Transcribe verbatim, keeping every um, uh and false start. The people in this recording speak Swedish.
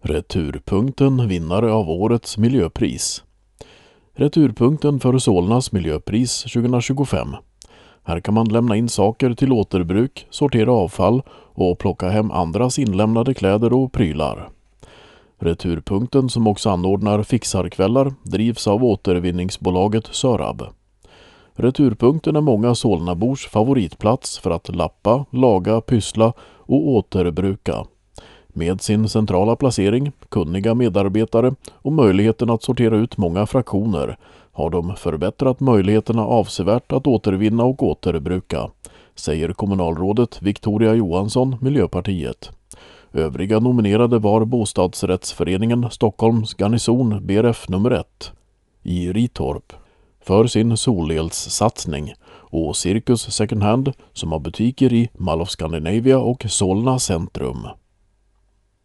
Returpunkten vinnare av årets miljöpris. Returpunkten för Solnas miljöpris tjugohundratjugofem. Här kan man lämna in saker till återbruk, sortera avfall och plocka hem andras inlämnade kläder och prylar. Returpunkten, som också anordnar fixarkvällar, drivs av återvinningsbolaget Sörab. Returpunkten är många Solnabors favoritplats för att lappa, laga, pyssla och återbruka. Med sin centrala placering, kunniga medarbetare och möjligheten att sortera ut många fraktioner har de förbättrat möjligheterna avsevärt att återvinna och återbruka, säger kommunalrådet Victoria Johansson, Miljöpartiet. Övriga nominerade var bostadsrättsföreningen Stockholms Garnison B R F nummer ett i Ritorp för sin solelssatsning och Cirkus Second Hand som har butiker i Mall of Scandinavia och Solna centrum.